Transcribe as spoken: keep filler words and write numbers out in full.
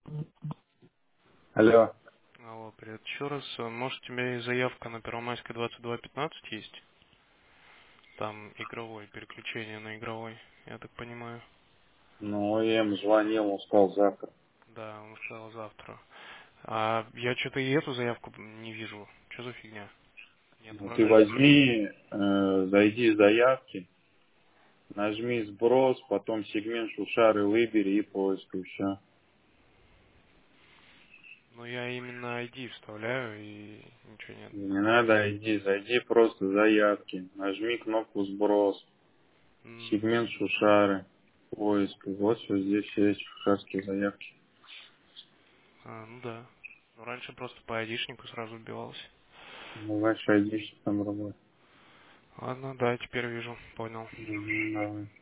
Алло. Алло, привет еще раз. Э, Может, у тебя и заявка на Первомайской двадцать два пятнадцать есть? Там игровой, переключение на игровой, я так понимаю. Ну, я ему звонил, он сказал завтра. Да, он сказал завтра. А я что-то и эту заявку не вижу. Что за фигня? Не Ну, ты отображается. возьми, э, зайди в заявки, нажми сброс, потом сегмент шушары выбери и поиск, и все. Но я именно ай ди вставляю и ничего нет. Не надо иди, зайди просто в заявки, нажми кнопку сброс, М, сегмент шушары, поиск. И вот все здесь есть шушарские заявки. А, ну да. Ну, раньше просто по айдишнику сразу вбивался. Ну, дальше иди, что там работает. Ладно, да, теперь вижу, понял. Мгм, давай.